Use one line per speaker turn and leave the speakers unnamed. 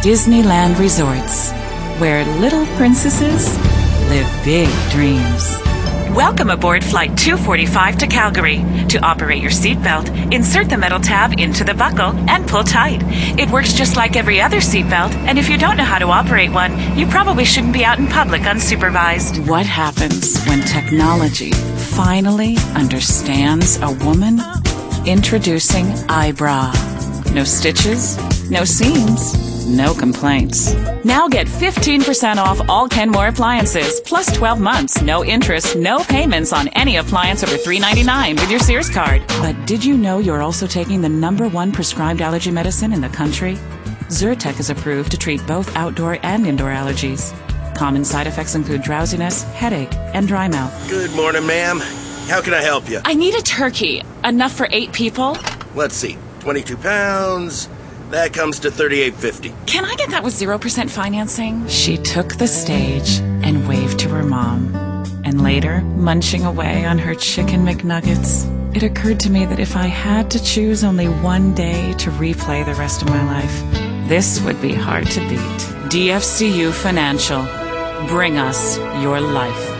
Disneyland Resorts, where little princesses live big dreams. Welcome aboard Flight 245 to Calgary. To operate your seatbelt, insert the metal tab into the buckle and pull tight. It works just like every other seatbelt, and if you don't know how to operate one, you probably shouldn't be out in public unsupervised. What happens when technology finally understands a woman? Introducing iBra. No stitches, no seams, no complaints. Now get 15% off all Kenmore appliances, plus 12 months, no interest, no payments on any appliance over $3.99 with your Sears card. But did you know you're also taking the #1 prescribed allergy medicine in the country? Zyrtec is approved to treat both outdoor and indoor allergies. Common side effects include drowsiness, headache, and dry mouth.
Good morning, ma'am. How can I help you?
I need a turkey. Enough for 8 people?
Let's see. 22 pounds. That comes to $38.50.
Can I get that with 0% financing? She took the stage and waved to her mom. And later, munching away on her chicken McNuggets, it occurred to me that if I had to choose only one day to replay the rest of my life, this would be hard to beat. DFCU Financial. Bring us your life.